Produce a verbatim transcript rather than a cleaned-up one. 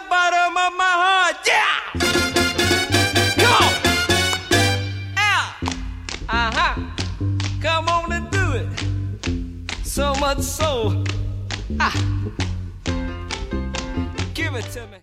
the bottom of my heart. Yeah! Come on! Yeah! Uh-huh. Come on and do it. So much so. Ah. Give it to me.